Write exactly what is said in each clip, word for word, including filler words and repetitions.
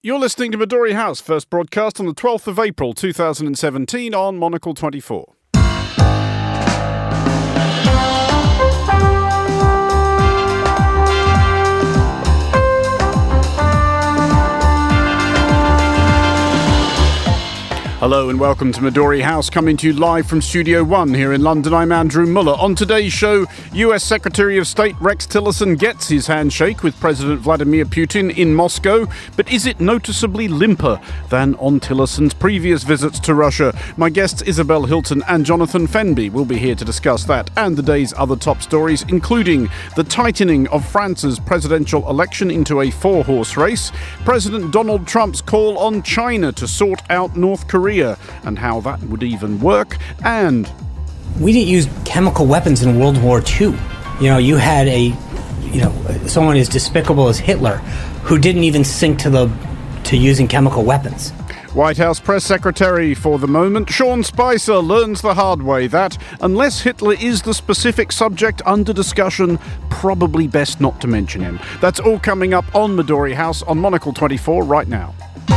You're listening to Midori House, first broadcast on the twelfth of April two thousand seventeen on Monocle twenty-four. Hello and welcome to Midori House, coming to you live from Studio One here in London. I'm Andrew Muller. On today's show, U S Secretary of State Rex Tillerson gets his handshake with President Vladimir Putin in Moscow, but is it noticeably limper than on Tillerson's previous visits to Russia? My guests Isabel Hilton and Jonathan Fenby will be here to discuss that and the day's other top stories, including the tightening of France's presidential election into a four-horse race, President Donald Trump's call on China to sort out North Korea and how that would even work, and we didn't use chemical weapons in World War Two. You know, you had a, you know, someone as despicable as Hitler who didn't even sink to the to using chemical weapons. White House Press Secretary for the moment, Sean Spicer, learns the hard way that, unless Hitler is the specific subject under discussion, probably best not to mention him. That's all coming up on Midori House on Monocle twenty-four right now.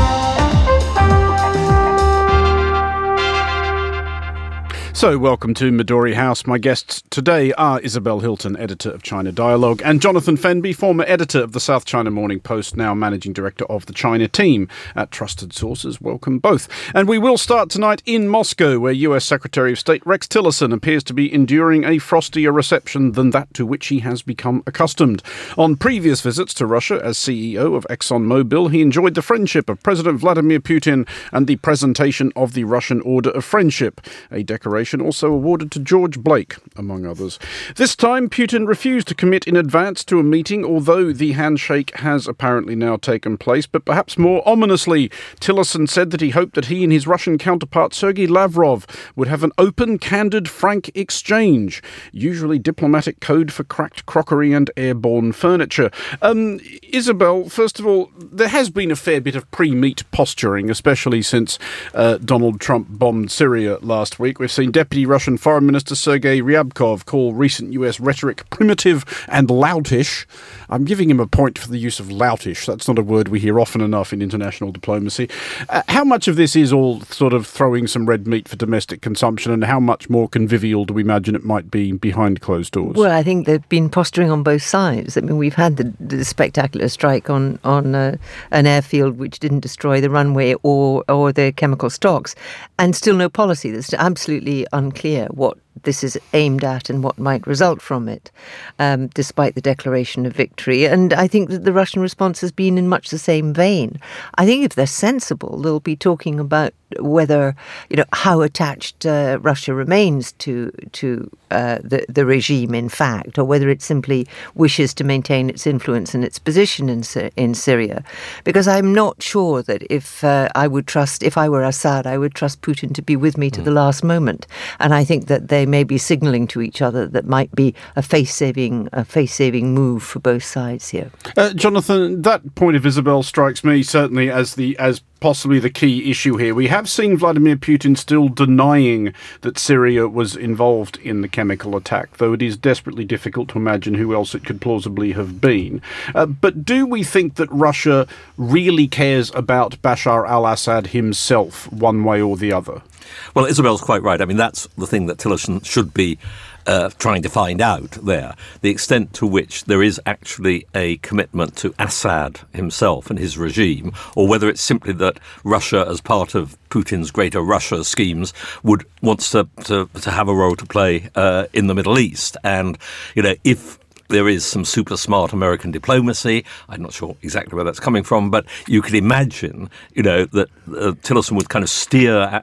So, welcome to Midori House. My guests today are Isabel Hilton, editor of China Dialogue, and Jonathan Fenby, former editor of the South China Morning Post, now managing director of the China team at Trusted Sources. Welcome both. And we will start tonight in Moscow, where U S Secretary of State Rex Tillerson appears to be enduring a frostier reception than that to which he has become accustomed. On previous visits to Russia as C E O of ExxonMobil, he enjoyed the friendship of President Vladimir Putin and the presentation of the Russian Order of Friendship, a decoration also awarded to George Blake, among others. This time, Putin refused to commit in advance to a meeting, although the handshake has apparently now taken place. But perhaps more ominously, Tillerson said that he hoped that he and his Russian counterpart Sergei Lavrov would have an open, candid, frank exchange, usually diplomatic code for cracked crockery and airborne furniture. Um, Isabel, first of all, there has been a fair bit of pre-meet posturing, especially since uh, Donald Trump bombed Syria last week. We've seen Deputy Russian Foreign Minister Sergei Ryabkov call recent U S rhetoric primitive and loutish. I'm giving him a point for the use of loutish. That's not a word we hear often enough in international diplomacy. Uh, how much of this is all sort of throwing some red meat for domestic consumption, and how much more convivial do we imagine it might be behind closed doors? Well, I think they've been posturing on both sides. I mean, we've had the, the spectacular strike on, on uh, an airfield which didn't destroy the runway or, or the chemical stocks, and still no policy. There's absolutely unclear what this is aimed at and what might result from it, um, despite the declaration of victory. And I think that the Russian response has been in much the same vein. I think if they're sensible, they'll be talking about whether, you know, how attached uh, Russia remains to to uh, the, the regime, in fact, or whether it simply wishes to maintain its influence and its position in in Syria. Because I'm not sure that if uh, I would trust, if I were Assad, I would trust Putin to be with me to mm. the last moment. And I think that they may be signalling to each other that might be a face-saving, a face-saving move for both sides here. Uh, Jonathan, that point of Isabel strikes me certainly as the as possibly the key issue here. We have seen Vladimir Putin still denying that Syria was involved in the chemical attack, though it is desperately difficult to imagine who else it could plausibly have been. Uh, but do we think that Russia really cares about Bashar al-Assad himself, one way or the other? Well, Isabel's quite right. I mean, that's the thing that Tillerson should be uh, trying to find out there, the extent to which there is actually a commitment to Assad himself and his regime, or whether it's simply that Russia, as part of Putin's greater Russia schemes, would wants to, to, to have a role to play uh, in the Middle East. And, you know, if there is some super smart American diplomacy, I'm not sure exactly where that's coming from, but you could imagine, you know, that uh, Tillerson would kind of steer uh,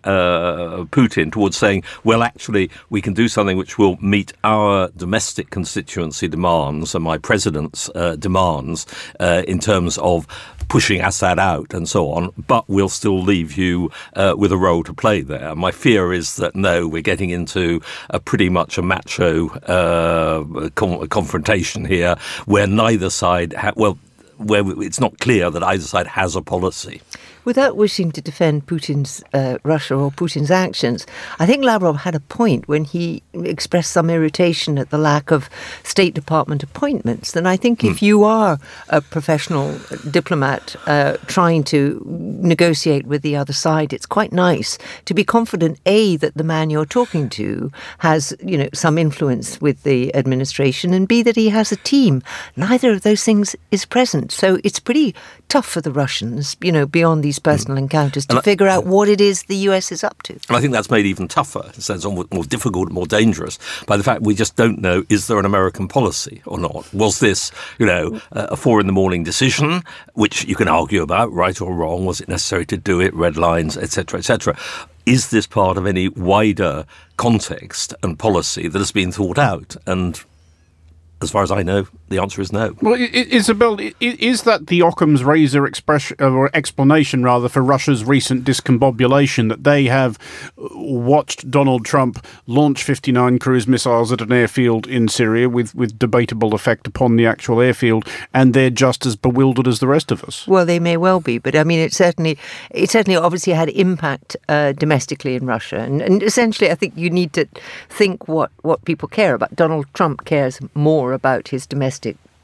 Putin towards saying, well, actually, we can do something which will meet our domestic constituency demands and my president's uh, demands uh, in terms of pushing Assad out and so on, but we'll still leave you uh, with a role to play there. My fear is that, no, we're getting into a pretty much a macho uh, com- confrontation here where neither side, ha- well, where it's not clear that either side has a policy. Without wishing to defend Putin's uh, Russia or Putin's actions, I think Lavrov had a point when he expressed some irritation at the lack of State Department appointments. And I think mm. if you are a professional diplomat uh, trying to negotiate with the other side, it's quite nice to be confident, A, that the man you're talking to has, you know, some influence with the administration, and B, that he has a team. Neither of those things is present. So it's pretty tough for the Russians, you know, beyond these personal encounters, to and figure I, out what it is the U S is up to. And I think that's made even tougher, in a sense, more, more difficult, more dangerous, by the fact we just don't know, is there an American policy or not? Was this, you know, a four in the morning decision, which you can argue about, right or wrong? Was it necessary to do it? Red lines, et cetera, et cetera. Is this part of any wider context and policy that has been thought out? And as far as I know, the answer is no. Well, Isabel, is that the Occam's razor expression or explanation, rather, for Russia's recent discombobulation, that they have watched Donald Trump launch fifty-nine cruise missiles at an airfield in Syria with, with debatable effect upon the actual airfield, and they're just as bewildered as the rest of us? Well, they may well be, but I mean, it certainly, it certainly obviously had impact uh, domestically in Russia, and, and essentially, I think you need to think what what people care about. Donald Trump cares more about his domestic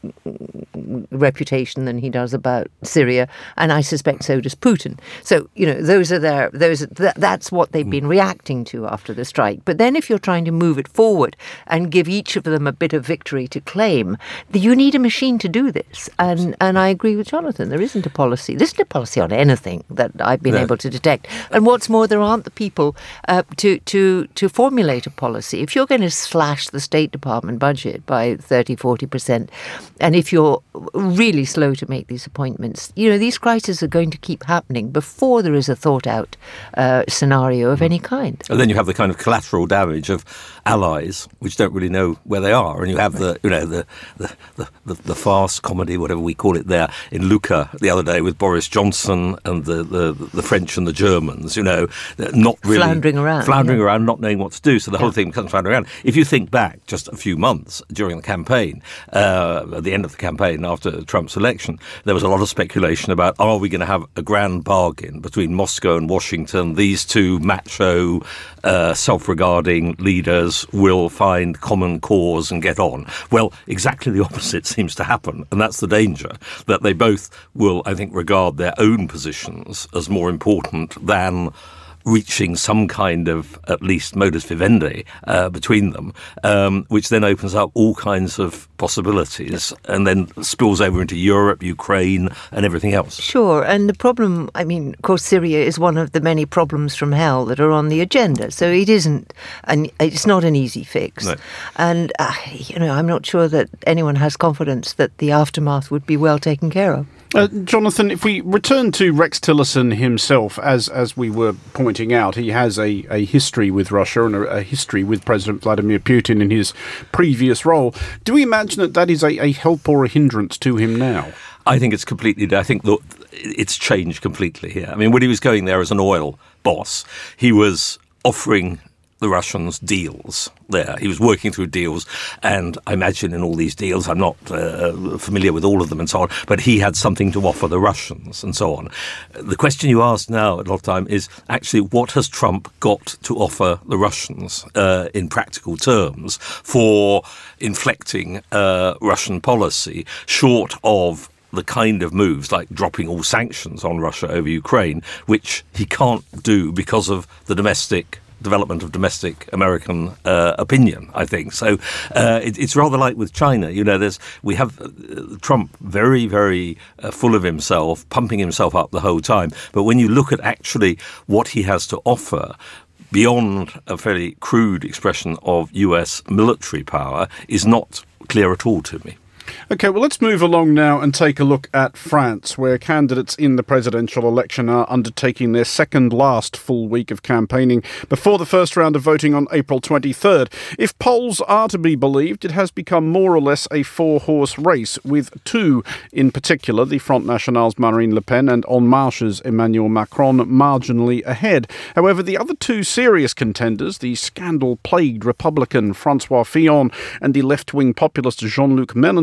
reputation than he does about Syria, and I suspect so does Putin. So, you know, those are their, those th- that's what they've been reacting to after the strike. But then if you're trying to move it forward and give each of them a bit of victory to claim, you need a machine to do this. And and I agree with Jonathan, there isn't a policy. There isn't a policy on anything that I've been no. able to detect. And what's more, there aren't the people uh, to, to, to formulate a policy. If you're going to slash the State Department budget by thirty, forty percent, and if you're really slow to make these appointments, you know, these crises are going to keep happening before there is a thought-out uh, scenario of any kind. And then you have the kind of collateral damage of allies which don't really know where they are, and you have the, you know, the the, the, the, the farce comedy, whatever we call it, there in Lucca the other day with Boris Johnson and the, the, the French and the Germans, you know, not really floundering around, floundering yeah. around, not knowing what to do. So the whole yeah. thing comes floundering around. If you think back just a few months during the campaign, uh, at the end of the campaign after Trump's election, there was a lot of speculation about, are we going to have a grand bargain between Moscow and Washington? These two macho, uh, self-regarding leaders will find common cause and get on. Well, exactly the opposite seems to happen, and that's the danger, that they both will, I think, regard their own positions as more important than reaching some kind of, at least, modus vivendi uh, between them, um, which then opens up all kinds of possibilities and then spills over into Europe, Ukraine, and everything else. Sure, and the problem, I mean, of course, Syria is one of the many problems from hell that are on the agenda, so it isn't, an, it's not an easy fix. No. And, uh, you know, I'm not sure that anyone has confidence that the aftermath would be well taken care of. Uh, Jonathan, if we return to Rex Tillerson himself, as as we were pointing out, he has a, a history with Russia and a, a history with President Vladimir Putin in his previous role. Do we imagine that that is a, a help or a hindrance to him now? I think it's completely, I think the, it's changed completely here. I mean, when he was going there as an oil boss, he was offering the Russians deals there. He was working through deals, and I imagine in all these deals, I'm not uh, familiar with all of them and so on, but he had something to offer the Russians and so on. The question you ask now a lot of time is actually, what has Trump got to offer the Russians uh, in practical terms for inflecting uh, Russian policy, short of the kind of moves like dropping all sanctions on Russia over Ukraine, which he can't do because of the domestic development of domestic American uh, opinion, I think. So uh, it, it's rather like with China. You know, there's we have uh, Trump very, very uh, full of himself, pumping himself up the whole time. But when you look at actually what he has to offer, beyond a fairly crude expression of U S military power, is not clear at all to me. OK, well, let's move along now and take a look at France, where candidates in the presidential election are undertaking their second last full week of campaigning before the first round of voting on April twenty-third. If polls are to be believed, it has become more or less a four-horse race, with two in particular, the Front National's Marine Le Pen and En Marche's Emmanuel Macron, marginally ahead. However, the other two serious contenders, the scandal-plagued Republican François Fillon and the left-wing populist Jean-Luc Mélenchon,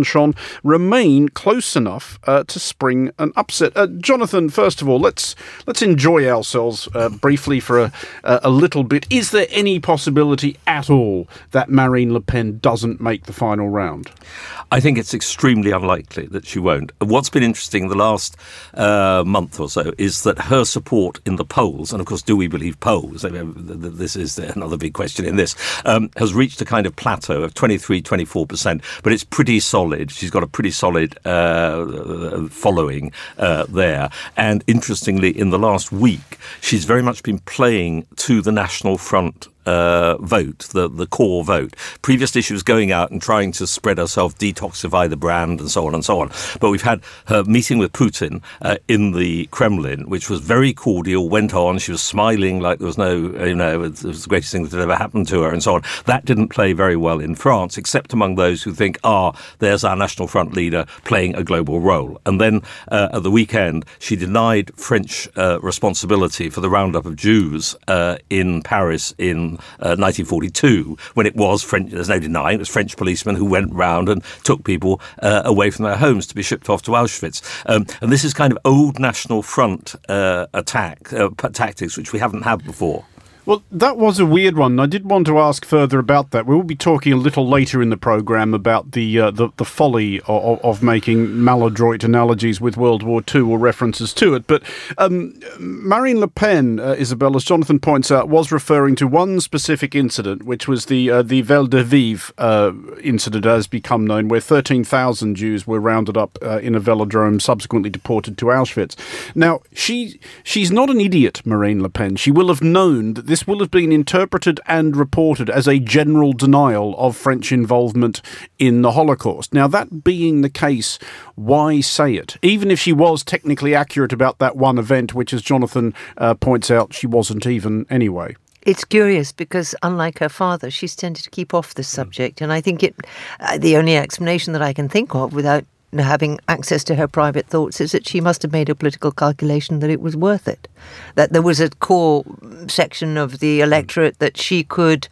Mélenchon remain close enough uh, to spring an upset. Uh, Jonathan, first of all, let's let's enjoy ourselves uh, briefly for a, a little bit. Is there any possibility at all that Marine Le Pen doesn't make the final round? I think it's extremely unlikely that she won't. What's been interesting the last uh, month or so is that her support in the polls, and of course, do we believe polls? I mean, this is another big question in this, um, has reached a kind of plateau of twenty-three, twenty-four percent, but it's pretty solid. She's got a pretty solid uh, following uh, there. And interestingly, in the last week, she's very much been playing to the National Front Uh, vote, the, the core vote. Previously, she was going out and trying to spread herself, detoxify the brand, and so on and so on. But we've had her meeting with Putin uh, in the Kremlin, which was very cordial, went on. She was smiling like there was no, you know, it was the greatest thing that had ever happened to her, and so on. That didn't play very well in France, except among those who think, ah, there's our National Front leader playing a global role. And then uh, at the weekend, she denied French uh, responsibility for the roundup of Jews uh, in Paris in Uh, nineteen forty-two, when it was French, there's no denying, it was French policemen who went round and took people uh, away from their homes to be shipped off to Auschwitz. Um, and this is kind of old National Front uh, attack uh, tactics, which we haven't had before. Well, that was a weird one. I did want to ask further about that. We will be talking a little later in the programme about the uh, the, the folly of, of making maladroit analogies with World War Two or references to it. But um, Marine Le Pen, uh, Isabel, as Jonathan points out, was referring to one specific incident, which was the uh, the Vel de Vive uh, incident, as become known, where thirteen thousand Jews were rounded up uh, in a velodrome, subsequently deported to Auschwitz. Now, she she's not an idiot, Marine Le Pen. She will have known that this will have been interpreted and reported as a general denial of French involvement in the Holocaust. Now, that being the case, why say it? Even if she was technically accurate about that one event, which, as Jonathan uh, points out, she wasn't even anyway. It's curious because, unlike her father, she's tended to keep off this subject. And I think it, uh, the only explanation that I can think of without having access to her private thoughts is that she must have made a political calculation that it was worth it, that there was a core section of the electorate that she could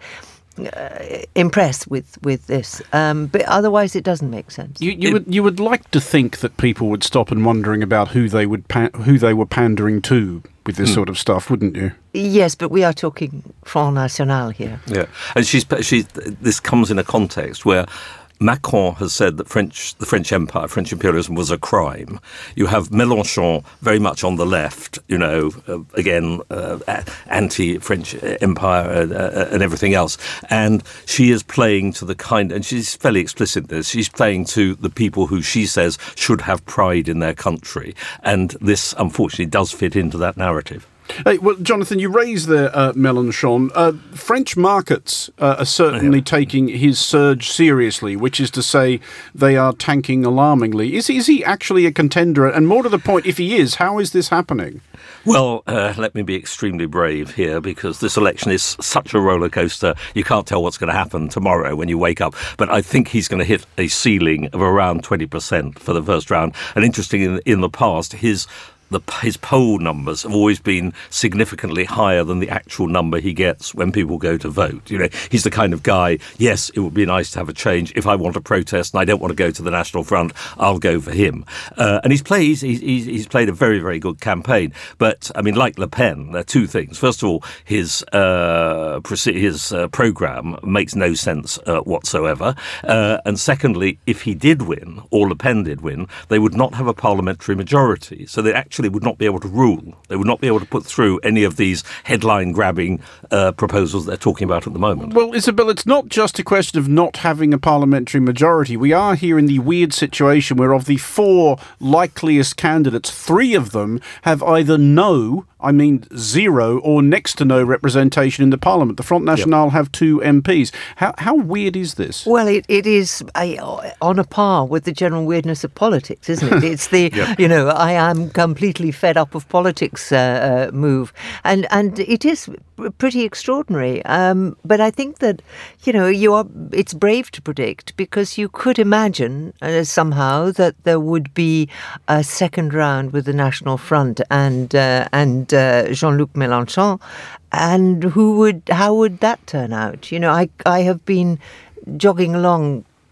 uh, impress with with this, um, but otherwise it doesn't make sense. You, you would you would like to think that people would stop and wondering about who they would pa- who they were pandering to with this mm. sort of stuff, wouldn't you? Yes, but we are talking Front National here. Yeah, and she's she's this comes in a context where Macron has said that French, the French Empire, French imperialism was a crime. You have Mélenchon very much on the left, you know, uh, again, uh, anti-French Empire uh, uh, and everything else. And she is playing to the kind, and she's fairly explicit in this, she's playing to the people who she says should have pride in their country. And this, unfortunately, does fit into that narrative. Hey, well, Jonathan, you raised the uh, Mélenchon. Uh, French markets uh, are certainly yeah. taking his surge seriously, which is to say they are tanking alarmingly. Is, is he actually a contender? And more to the point, if he is, how is this happening? Well, uh, let me be extremely brave here, because this election is such a roller coaster. You can't tell what's going to happen tomorrow when you wake up. But I think he's going to hit a ceiling of around twenty percent for the first round. And interesting, in, in the past, his The, his poll numbers have always been significantly higher than the actual number he gets when people go to vote. You know, he's the kind of guy, yes, it would be nice to have a change. If I want to protest and I don't want to go to the National Front, I'll go for him. Uh, and he's played, he's, he's, he's played a very, very good campaign. But, I mean, like Le Pen, there are two things. First of all, his, uh, his uh, programme makes no sense uh, whatsoever. Uh, and secondly, if he did win, or Le Pen did win, they would not have a parliamentary majority. So they actually would not be able to rule. They would not be able to put through any of these headline-grabbing uh, proposals they're talking about at the moment. Well, Isabel, it's not just a question of not having a parliamentary majority. We are here in the weird situation where of the four likeliest candidates, three of them have either no, I mean zero, or next to no representation in the parliament. The Front National yep. have two M Ps. How how weird is this? Well, it, it is a, on a par with the general weirdness of politics, isn't it? It's the, yep. you know, I am completely fed up of politics uh, uh, move. And, and it is pretty extraordinary. Um, but I think that, you know, you are. It's brave to predict, because you could imagine uh, somehow that there would be a second round with the National Front and uh, and Uh, Jean-Luc Mélenchon, and who would, how would that turn out? You know, I I have been jogging along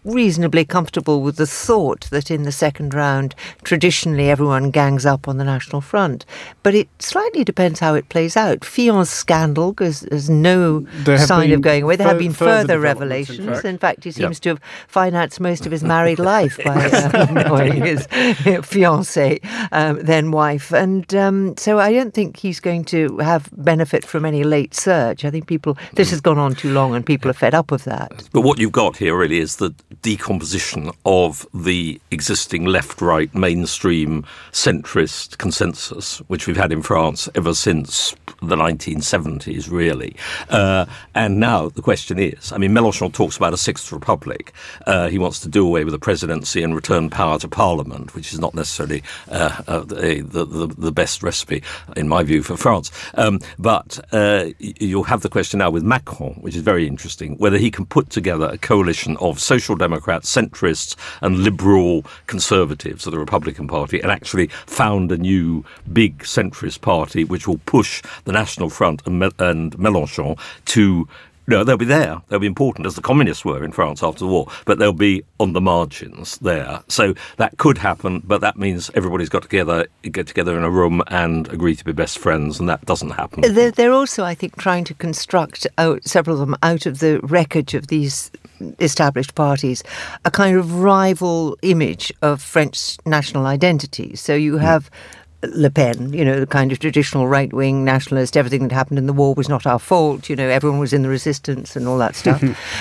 reasonably comfortable with the thought that in the second round, traditionally everyone gangs up on the National Front. But it slightly depends how it plays out. Fillon's scandal has, has no sign of going away. There have been further, further revelations. In fact. in fact, he seems yep. to have financed most of his married life by uh, annoying his fiancée, um, then wife. And um, so I don't think he's going to have benefit from any late surge. I think people, this has gone on too long and people are fed up of that. But what you've got here really is the decomposition of the existing left-right mainstream centrist consensus, which we've had in France ever since the nineteen seventies, really. Uh, and now the question is, I mean, Mélenchon talks about a sixth republic. Uh, he wants to do away with the presidency and return power to parliament, which is not necessarily uh, uh, the, the, the best recipe, in my view, for France. Um, but uh, you'll have the question now with Macron, which is very interesting, whether he can put together a coalition of social democrats, centrists and liberal conservatives of the Republican Party and actually found a new big centrist party which will push the National Front and, Me- and Mélenchon to... No, they'll be there. They'll be important, as the communists were in France after the war, but they'll be on the margins there. So that could happen, but that means everybody's got together, get together in a room and agree to be best friends, and that doesn't happen. They're, they're also, I think, trying to construct out, several of them out of the wreckage of these established parties, a kind of rival image of French national identity. So you have... Mm. Le Pen, you know, the kind of traditional right-wing nationalist, everything that happened in the war was not our fault, you know, everyone was in the resistance and all that stuff.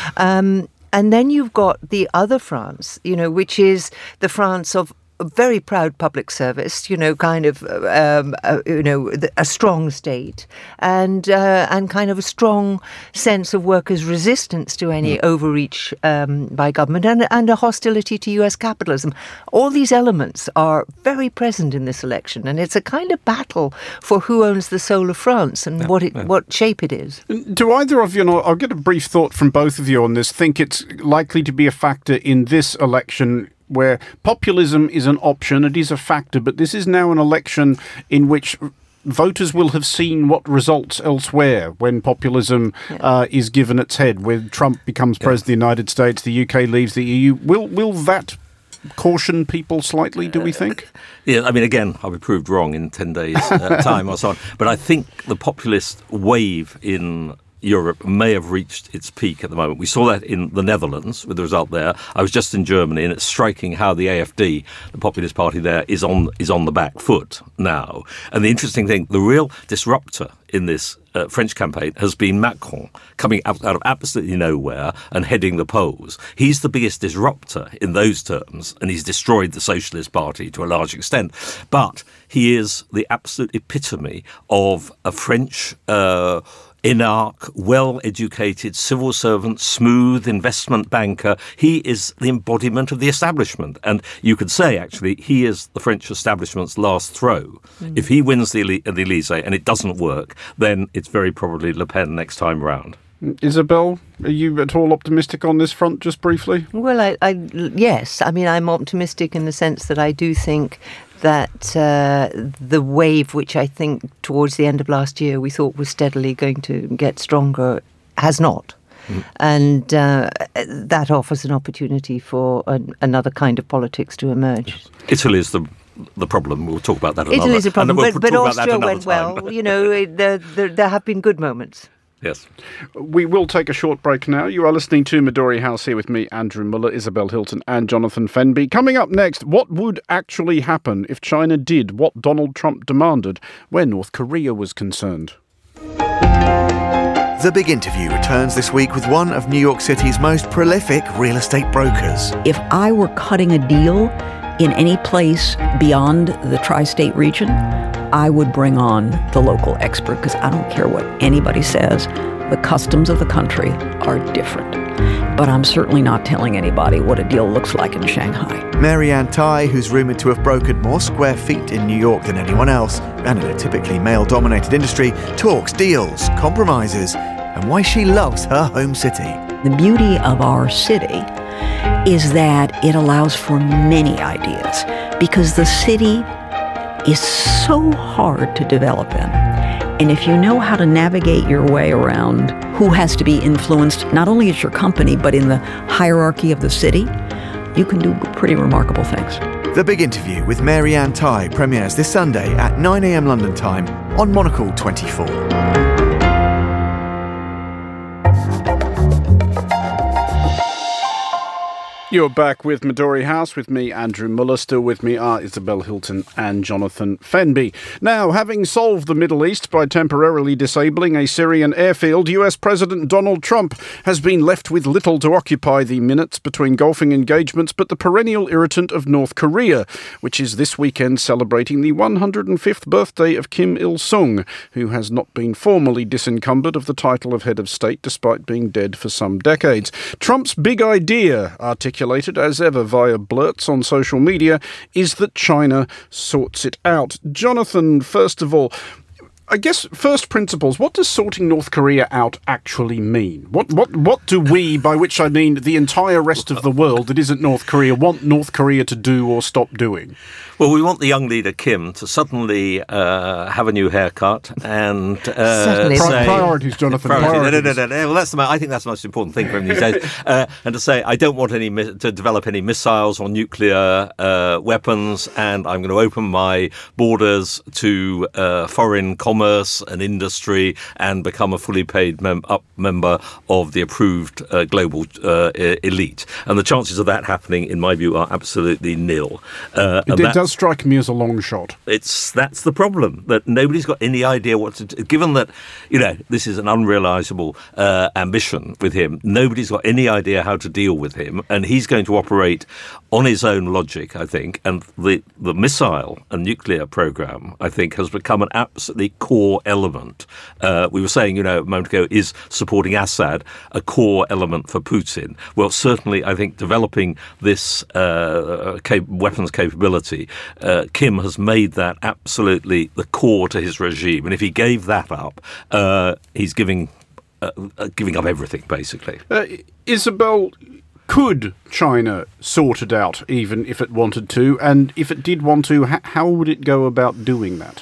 um, and then you've got the other France, you know, which is the France of a very proud public service, you know, kind of, um, uh, you know, a strong state and uh, and kind of a strong sense of workers' resistance to any mm. overreach um, by government and, and a hostility to U S capitalism. All these elements are very present in this election, and it's a kind of battle for who owns the soul of France and yeah, what it, yeah. what shape it is. Do either of you, and I'll get a brief thought from both of you on this, think it's likely to be a factor in this election where populism is an option, it is a factor, but this is now an election in which voters will have seen what results elsewhere when populism yeah. uh, is given its head, when Trump becomes yeah. president of the United States, the U K leaves the E U. Will will that caution people slightly, do we think? Uh, yeah, I mean, again, I'll be proved wrong in ten days' uh, time or so on, but I think the populist wave in Europe may have reached its peak at the moment. We saw that in the Netherlands with the result there. I was just in Germany, and it's striking how the A F D, the populist party there, is on is on the back foot now. And the interesting thing, the real disruptor in this uh, French campaign has been Macron, coming out, out of absolutely nowhere and heading the polls. He's the biggest disruptor in those terms, and he's destroyed the Socialist Party to a large extent. But he is the absolute epitome of a French uh Inarch, well-educated civil servant, smooth investment banker. He is the embodiment of the establishment. And you could say, actually, he is the French establishment's last throw. Mm. If he wins the, the Élysée and it doesn't work, then it's very probably Le Pen next time round. Isabel, are you at all optimistic on this front, just briefly? Well, I, I, yes. I mean, I'm optimistic in the sense that I do think that uh, the wave, which I think towards the end of last year we thought was steadily going to get stronger, has not. Mm. And uh, that offers an opportunity for an, another kind of politics to emerge. Yes. Italy is the the problem. We'll talk about that another time. Italy's a problem, we'll but, but Austria went time. well. You know, there, there, there have been good moments. Yes. We will take a short break now. You are listening to Midori House here with me, Andrew Muller, Isabel Hilton and Jonathan Fenby. Coming up next, what would actually happen if China did what Donald Trump demanded where North Korea was concerned? The Big Interview returns this week with one of New York City's most prolific real estate brokers. If I were cutting a deal in any place beyond the tri-state region, I would bring on the local expert because I don't care what anybody says. The customs of the country are different. But I'm certainly not telling anybody what a deal looks like in Shanghai. Marianne Tai, who's rumoured to have brokered more square feet in New York than anyone else, and in a typically male-dominated industry, talks deals, compromises, and why she loves her home city. The beauty of our city is that it allows for many ideas because the city is so hard to develop in. And if you know how to navigate your way around who has to be influenced, not only at your company, but in the hierarchy of the city, you can do pretty remarkable things. The Big Interview with Mary Ann Tighe premieres this Sunday at nine a.m. London time on Monocle twenty-four. You're back with Midori House with me, Andrew Muller. Still with me are Isabel Hilton and Jonathan Fenby. Now, having solved the Middle East by temporarily disabling a Syrian airfield, U S President Donald Trump has been left with little to occupy the minutes between golfing engagements but the perennial irritant of North Korea, which is this weekend celebrating the one hundred fifth birthday of Kim Il-sung, who has not been formally disencumbered of the title of head of state despite being dead for some decades. Trump's big idea, articulated as ever via blurts on social media, is that China sorts it out. Jonathan, first of all, I guess first principles, what does sorting North Korea out actually mean? What what what do we, by which I mean the entire rest of the world that isn't North Korea, want North Korea to do or stop doing? Well, we want the young leader, Kim, to suddenly uh, have a new haircut and uh, Pri- say... Priorities, Jonathan, Priorities. priorities. No, no, no, no. Well, that's the, I think that's the most important thing for him these days. Uh, and to say, I don't want any mi- to develop any missiles or nuclear uh, weapons, and I'm going to open my borders to uh, foreign commerce and industry and become a fully paid mem- up member of the approved uh, global uh, elite. And the chances of that happening, in my view, are absolutely nil. Uh, It, it does strike me as a long shot. It's that's the problem, that nobody's got any idea what to do. Given that, you know, this is an unrealisable uh, ambition with him, nobody's got any idea how to deal with him, and he's going to operate on his own logic, I think. And the, the missile and nuclear program, I think, has become an absolutely core element. Uh, we were saying, you know, a moment ago, is supporting Assad a core element for Putin? Well, certainly, I think developing this uh, cap- weapons capability, Uh, Kim has made that absolutely the core to his regime, and if he gave that up, uh, he's giving uh, uh, giving up everything, basically. Uh, Isabel, could China sort it out, even if it wanted to? And if it did want to, ha- how would it go about doing that?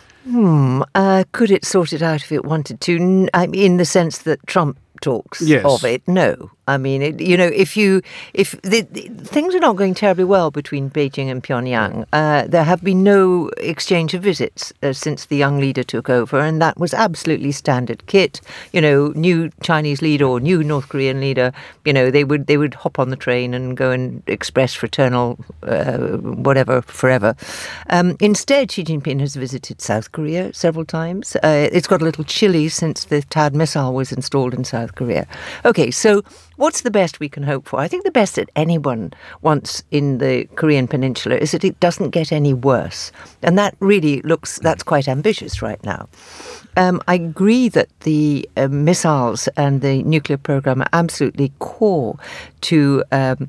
Hmm. Uh, could it sort it out if it wanted to? N- I mean, in the sense that Trump talks Yes. of it, no. I mean, it, you know, if you, if the, the, things are not going terribly well between Beijing and Pyongyang, uh, there have been no exchange of visits uh, since the young leader took over, and that was absolutely standard kit. You know, new Chinese leader or new North Korean leader, you know, they would they would hop on the train and go and express fraternal uh, whatever forever. Um, instead, Xi Jinping has visited South Korea several times. Uh, it's got a little chilly since the T A D missile was installed in South Korea. Okay, so what's the best we can hope for? I think the best that anyone wants in the Korean Peninsula is that it doesn't get any worse. And that really looks, that's quite ambitious right now. Um, I agree that the uh, missiles and the nuclear program are absolutely core to um,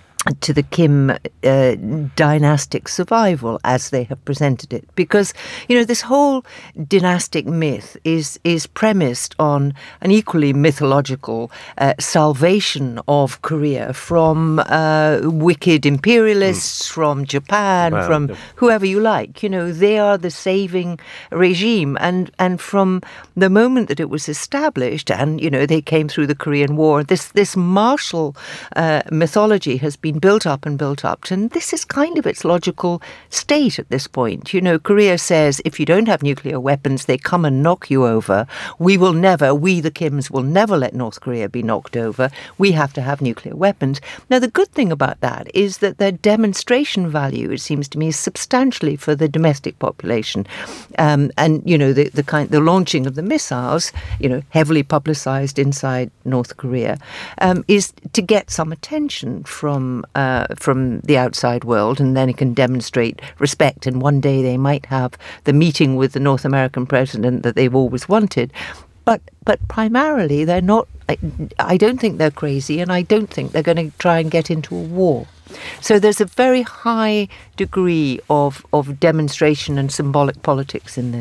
to the Kim uh, dynastic survival as they have presented it. Because, you know, this whole dynastic myth is is premised on an equally mythological uh, salvation of Korea from uh, wicked imperialists, mm. from Japan, wow. from whoever you like. You know, they are the saving regime. And, and from the moment that it was established, and, you know, they came through the Korean War, this, this martial uh, mythology has been built up and built up, and this is kind of its logical state at this point. You know, Korea says if you don't have nuclear weapons, they come and knock you over. We will never, we the Kims will never let North Korea be knocked over. We have to have nuclear weapons. Now, the good thing about that is that their demonstration value, it seems to me, is substantially for the domestic population. Um, and, you know, the, the kind, the launching of the missiles, you know, heavily publicized inside North Korea, um, is to get some attention from uh, from the outside world, and then it can demonstrate respect. And one day they might have the meeting with the North American president that they've always wanted. But but primarily they're not. I, I don't think they're crazy, and I don't think they're going to try and get into a war. So there's a very high degree of of demonstration and symbolic politics in this.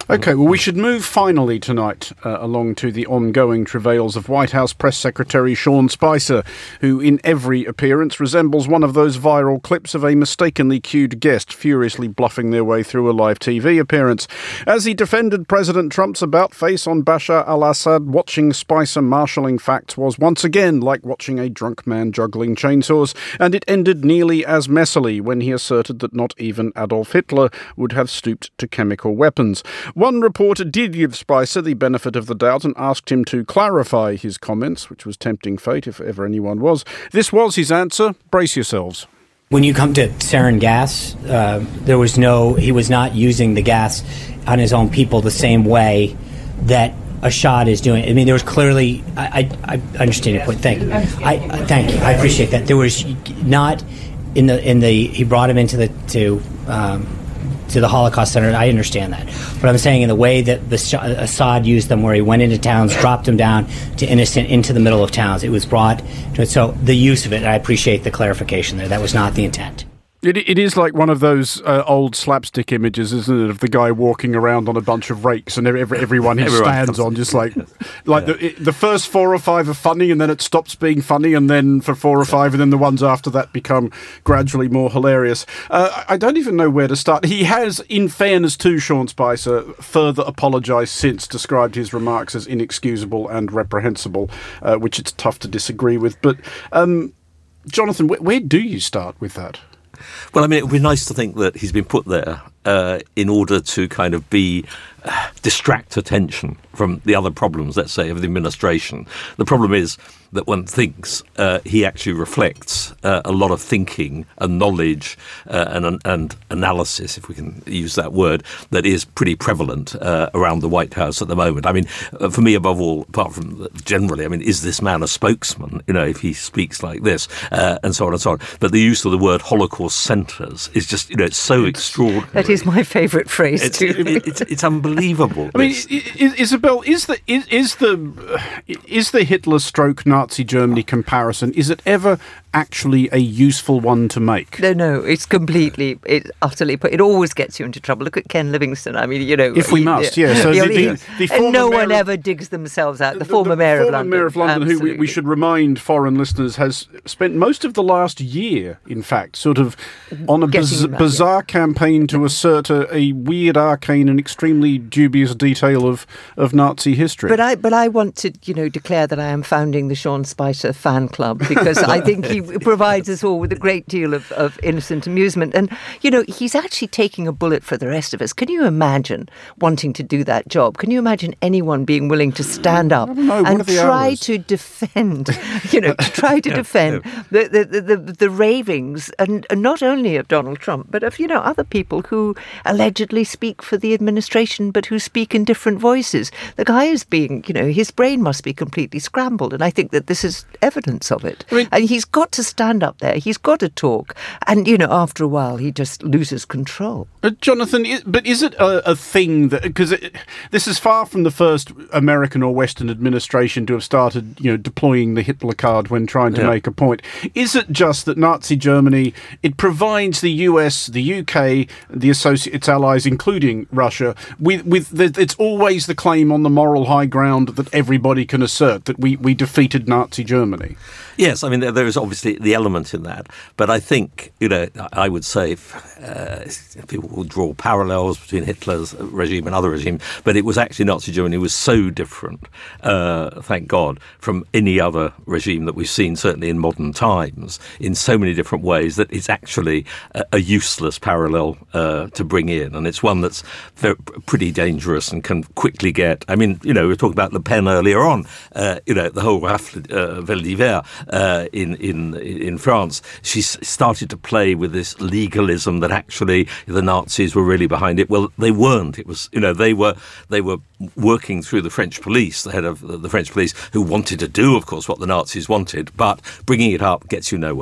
OK, well, we should move finally tonight uh, along to the ongoing travails of White House Press Secretary Sean Spicer, who in every appearance resembles one of those viral clips of a mistakenly cued guest furiously bluffing their way through a live T V appearance. As he defended President Trump's about-face on Bashar al-Assad, watching Spicer marshalling facts was once again like watching a drunk man juggling chainsaws, and it ended nearly as messily when he asserted that not even Adolf Hitler would have stooped to chemical weapons. One reporter did give Spicer the benefit of the doubt and asked him to clarify his comments, which was tempting fate if ever anyone was. This was his answer. Brace yourselves. When you come to sarin gas, uh, there was no, he was not using the gas on his own people the same way that Assad is doing. I mean, there was clearly, I, I, I understand your point. Thank you. I, I thank you. I appreciate that. There was not in the, in the, he brought him into the, to, um, to the Holocaust Center. I understand that. But I'm saying in the way that the Assad used them, where he went into towns, dropped them down to innocent, into the middle of towns, it was brought to it. So the use of it, I appreciate the clarification there. That was not the intent. It, it is like one of those uh, old slapstick images, isn't it, of the guy walking around on a bunch of rakes and every, everyone he everyone stands on just like... like yeah. the, it, the first four or five are funny and then it stops being funny, and then for four or five and then the ones after that become gradually more hilarious. Uh, I don't even know where to start. He has, in fairness to Sean Spicer, further apologised since, described his remarks as inexcusable and reprehensible, uh, which it's tough to disagree with. But, um, Jonathan, wh- where do you start with that? Well, I mean, it would be nice to think that he's been put there uh, in order to kind of be uh, distract attention from the other problems, let's say, of the administration. The problem is that one thinks uh, he actually reflects uh, a lot of thinking and knowledge uh, and, and analysis, if we can use that word, that is pretty prevalent uh, around the White House at the moment. I mean, uh, for me, above all, apart from generally, I mean, is this man a spokesman, you know, if he speaks like this, uh, and so on and so on. But the use of the word Holocaust centres is just, you know, it's so it's, extraordinary. That is my favourite phrase, it's, too. It, it's, it's unbelievable. I mean, Isabel, is the, is, is the, is the Hitler stroke Nazi Germany comparison, is it ever actually a useful one to make? No, no, it's completely, it's utterly, it always gets you into trouble. Look at Ken Livingstone. I mean, you know. If we he, must, yeah. So yeah, the, he, the, the former and no mayor one of, ever digs themselves out. The, the former the mayor former of London. mayor of London, Absolutely. who we, we should remind foreign listeners has spent most of the last year, in fact, sort of on a biz- around, bizarre yeah. campaign to assert a, a weird, arcane and extremely dubious detail of, of Nazi history. But I, but I want to, you know, declare that I am founding the Sean Spicer fan club, because I think he provides us all with a great deal of, of innocent amusement. And, you know, he's actually taking a bullet for the rest of us. Can you imagine wanting to do that job? Can you imagine anyone being willing to stand up know, and try hours? to defend, you know, to try to defend the, the, the, the, the ravings, and, and not only of Donald Trump, but of, you know, other people who allegedly speak for the administration, but who speak in different voices. The guy is being, you know, his brain must be completely scrambled. And I think that this is evidence of it. I mean, and he's got to stand up there. He's got to talk. And, you know, after a while, he just loses control. Uh, Jonathan, is, but is it a, a thing that, because this is far from the first American or Western administration to have started, you know, deploying the Hitler card when trying to yeah. make a point. Is it just that Nazi Germany, it provides the U S, the U K, the associate, its allies, including Russia, with, with the, it's always the claim on the moral high ground that everybody can assert that we, we defeated Nazi Germany? Yes, I mean, there is obviously the element in that. But I think, you know, I would say if, uh, people will draw parallels between Hitler's regime and other regimes, but it was actually Nazi Germany was so different, uh, thank God, from any other regime that we've seen, certainly in modern times, in so many different ways, that it's actually a, a useless parallel uh, to bring in. And it's one that's very, pretty dangerous and can quickly get, I mean, you know, we were talking about Le Pen earlier on, uh, you know, the whole Rafle uh, Vel d'Hiver, Uh, in in in France, she started to play with this legalism that actually the Nazis were really behind it. Well, they weren't. It was, you know, they were they were working through the French police, the head of the French police, who wanted to do, of course, what the Nazis wanted, but bringing it up gets you nowhere.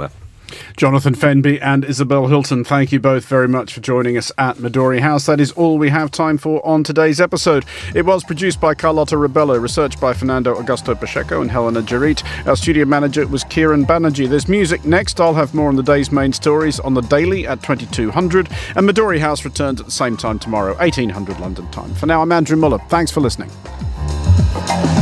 Jonathan Fenby and Isabel Hilton, thank you both very much for joining us at Midori House. That is all we have time for on today's episode. It was produced by Carlotta Rebello, researched by Fernando Augusto Pacheco and Helena Jarit. Our studio manager was Kieran Banerjee. There's music next. I'll have more on the day's main stories on the Daily at twenty-two hundred. And Midori House returns at the same time tomorrow, eighteen hundred London time. For now, I'm Andrew Muller. Thanks for listening.